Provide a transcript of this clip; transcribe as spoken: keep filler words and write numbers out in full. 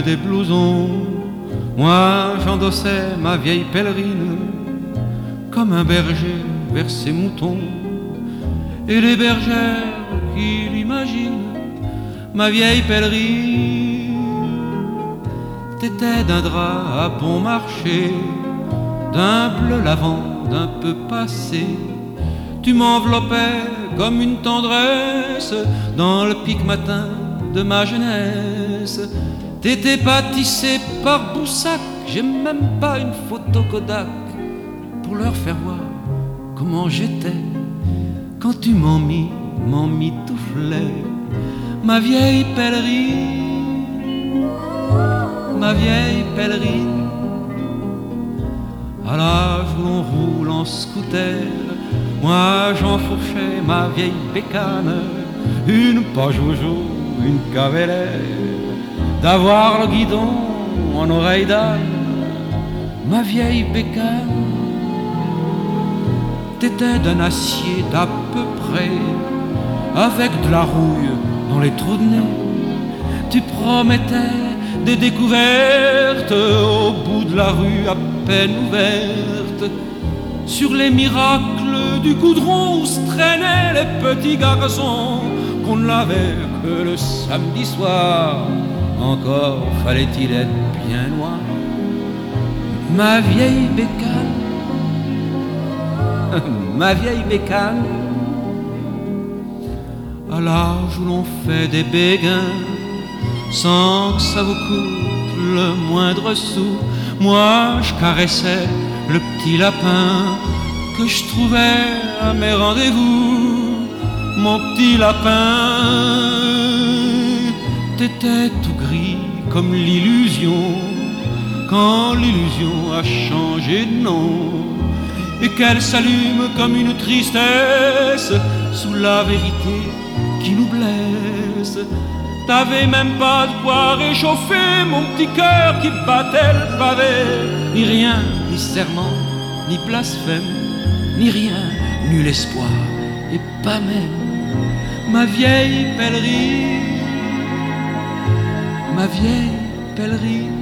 des blousons. Moi j'endossais ma vieille pèlerine comme un berger vers ses moutons. Et les bergères qui l'imaginent, ma vieille pèlerine, t'étais d'un drap à bon marché, d'un bleu lavande un peu passé. Tu m'enveloppais comme une tendresse dans le pic matin de ma jeunesse. T'étais pas tissé par Boussac, j'ai même pas une photo Kodak pour leur faire voir comment j'étais quand tu m'en mis, m'en mitouflais. Ma vieille pèlerine, ma vieille pèlerine, à l'âge où l'on roule en scooter, moi j'enfourchais ma vieille bécane, une pas jojo, une cavellère, d'avoir le guidon en oreille d'âne. Ma vieille bécane, t'étais d'un acier d'à peu près, avec de la rouille dans les trous de nez. Tu promettais des découvertes au bout de la rue à peine ouverte, sur les miracles du goudron où se traînaient les petits garçons qu'on ne lavait que le samedi soir. Encore fallait-il être bien loin. Ma vieille bécane, ma vieille bécane, à l'âge où l'on fait des béguins sans que ça vous coûte le moindre sou. Moi je caressais le petit lapin que je trouvais à mes rendez-vous. Mon petit lapin, t'étais tout gris comme l'illusion quand l'illusion a changé de nom, et qu'elle s'allume comme une tristesse sous la vérité qui nous blesse. T'avais même pas de quoi réchauffer mon petit cœur qui battait le pavé. Ni rien, ni serment, ni blasphème, ni rien, nul espoir, et pas même ma vieille pèlerine, ma vieille pèlerine.